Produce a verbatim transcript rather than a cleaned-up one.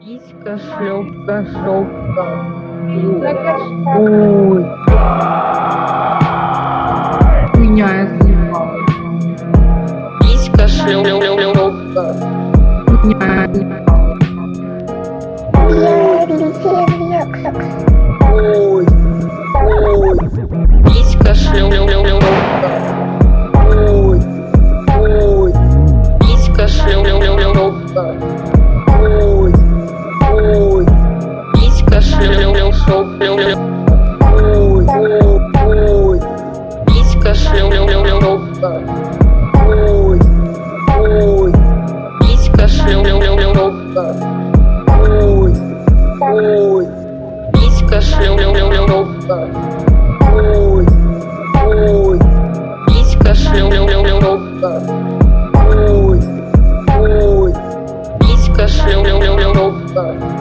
Писька, шлепка, шопка. Ой. Меня я заебала. Писька, шлепка. Меня я заебала. Ой. Ой. Писька, шлепка. Ой. Ой. Писька, шлепка. Ой. Ой. Писька, шлепка. Ой. Ой. Писька, шлепка. Ой. Ой. Писька, шлепка. Ой. Ой. Писька, шлепка. Ой. Ой. Писька, шлепка. Ой. Ой. Писька, шлепка.